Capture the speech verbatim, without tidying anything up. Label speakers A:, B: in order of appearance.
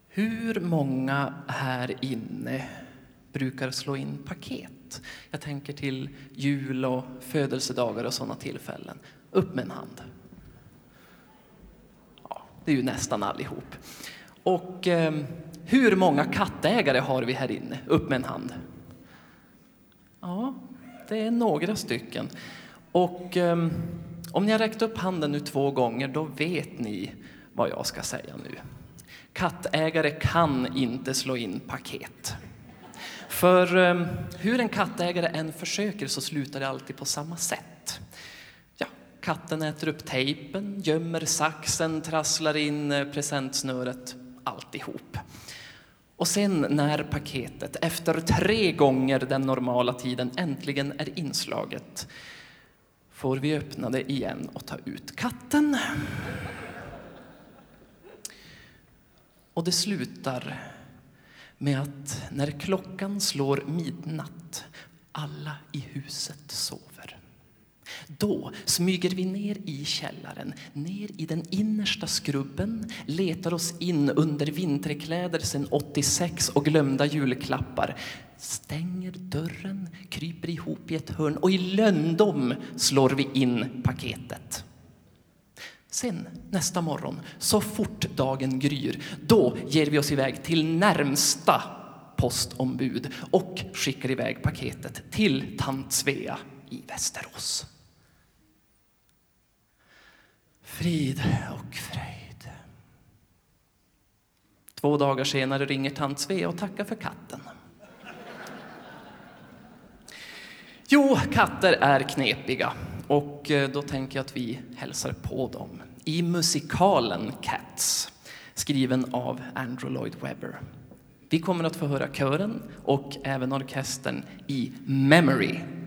A: Hur många här inne brukar slå in paket? Jag tänker till jul och födelsedagar och sådana tillfällen. Upp med en hand. Ja, det är ju nästan allihop. Och eh, hur många kattägare har vi här inne? Upp med en hand. Ja, det är några stycken. Och eh, om ni har räckt upp handen nu två gånger, då vet ni vad jag ska säga nu. Kattägare kan inte slå in paket. För eh, hur en kattägare än försöker så slutar det alltid på samma sätt. Ja, katten äter upp tejpen, gömmer saxen, trasslar in eh, presentsnöret, alltihop. Och sen när paketet efter tre gånger den normala tiden äntligen är inslaget, får vi öppna det igen och ta ut katten. Och det slutar med att när klockan slår midnatt, alla i huset sover. Då smyger vi ner i källaren, ner i den innersta skrubben, letar oss in under vinterkläder sedan åttiosex och glömda julklappar, stänger dörren, kryper ihop i ett hörn och i löndom slår vi in paketet. Sen nästa morgon, så fort dagen gryr, då ger vi oss iväg till närmsta postombud och skickar iväg paketet till tant Svea i Västerås. Frid och fröjd. Två dagar senare ringer tant Svea och tackar för katten. Jo, katter är knepiga. Och då tänker jag att vi hälsar på dem i musikalen Cats, skriven av Andrew Lloyd Webber. Vi kommer att få höra kören och även orkestern i Memory.